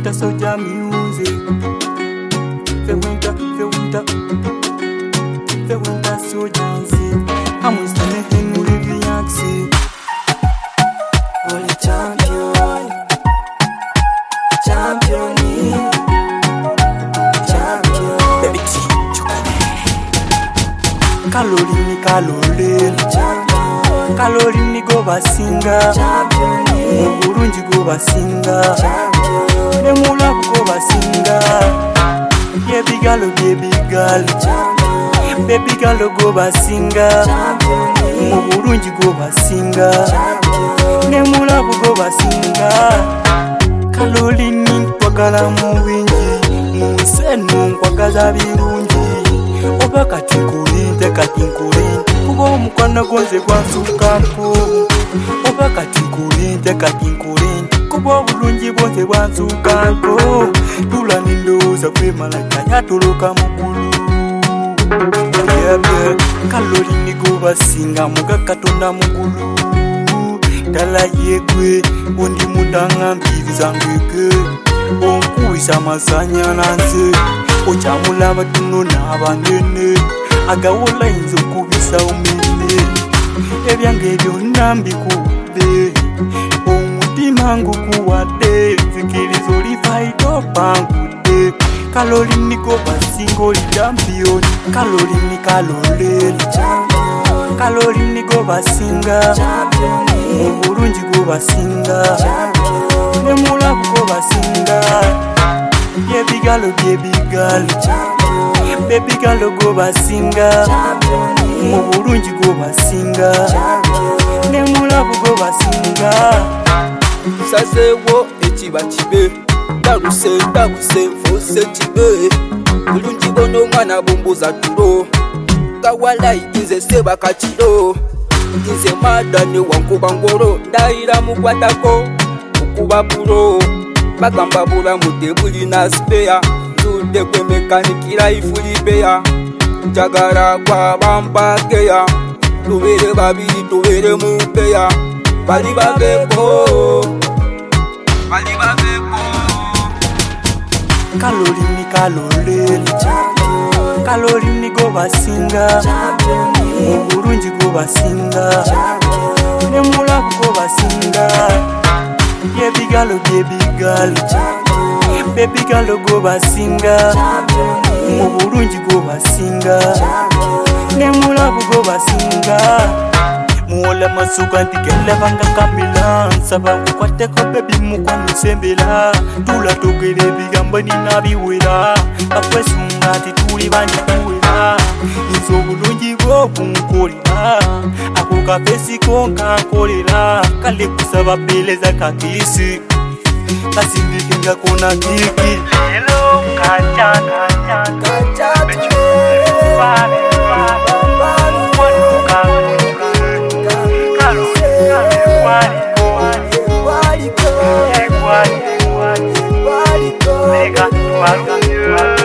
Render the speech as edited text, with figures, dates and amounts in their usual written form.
winter soldier music. The winter soldiers. I'm with the Henry Viancy. Holy champion. Kalorini go basinga, Mugurunji go basinga, Nemula go basinga, baby girl go basinga, Mugurunji go basinga, Nemula go basinga. Kalorini kwagala muwinji, musenu kwagaza birunji, oba katinkulinte kuba omukwano gonze gwansukapo, oba katinkulinte kuba obulungi bwonze bwansukapo, tula nindowooza kwemalaka yatoloka mugulu. Kalorini go basinga muga Katonda mugulu, dala yegwe ondi mudanga mbiriza ngege, onkuwisa amasanyalaze, ochamulaba tuno n'abanene, agawola yinza okubisa omene, ebyange byonna mbikubbe, omutima ngukuwadde, nzikiriza oli fight opangudde. Kalorini go basinga oli champion, Kalorini go basinga, Mugurunji go basinga, Nemula go basinga, baby girl go basinga, Mugurunji go basinga, Nemula go basinga. Sasewo echiba chibe, daguse fose chibe, bulungi bono mwana bomboza tulo, kawalai inze seba kachiro, inze madane wankuba ngoro, ndaira mukwatako okuba bulo, bagamba bula mudebuli na spare, nzude kwe mekanikira ifulipeya, njagala kwa bambageya, tubere babiri tubere mupeya, bali babeko. Kalorini go basinga, Mugurunji go basinga, Nemula go basinga, baby girl go basinga, Mugurunji go basinga, Nemula go basinga. Muola masuka ntikele vanga kamila, nsaba kukwateko baby mukwanisembela, tula togere bigambo ninabiwera, bakwesunga tituli banjikuwera, inzo obulungi bw'okunkolera, ako kafesi konkankolera, kale kusaba peleza kakisi, kasindike nga kona kiki. Hello, kacha Why?